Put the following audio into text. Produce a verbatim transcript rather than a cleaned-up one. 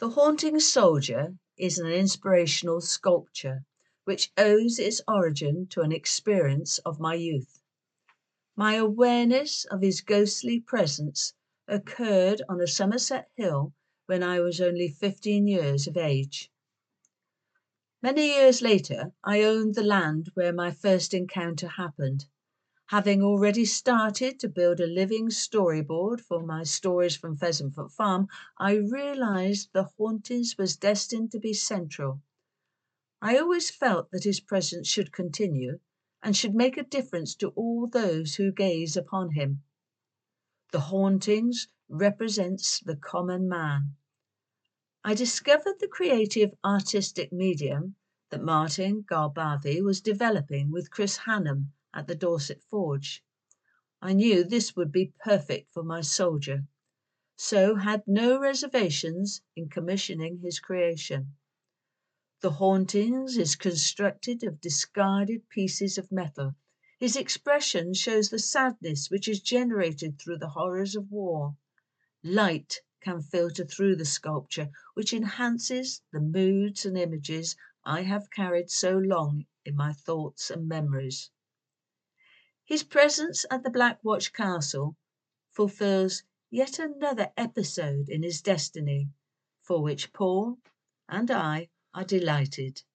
The Haunting Soldier is an inspirational sculpture which owes its origin to an experience of my youth. My awareness of his ghostly presence occurred on a Somerset hill when I was only fifteen years of age. Many years later, I owned the land where my first encounter happened. Having already started to build a living storyboard for my Stories from Pheasantfoot Farm, I realized the hauntings was destined to be central. I always felt that his presence should continue and should make a difference to all those who gaze upon him. The hauntings represents the common man. I discovered the creative artistic medium that Martin Galbavy was developing with Chris Hannam at the Dorset Forge. I knew this would be perfect for my soldier, so had no reservations in commissioning his creation. The Hauntings is constructed of discarded pieces of metal. His expression shows the sadness which is generated through the horrors of war. Light can filter through the sculpture, which enhances the moods and images I have carried so long in my thoughts and memories. His presence at the Black Watch Castle fulfills yet another episode in his destiny, for which Paul and I are delighted.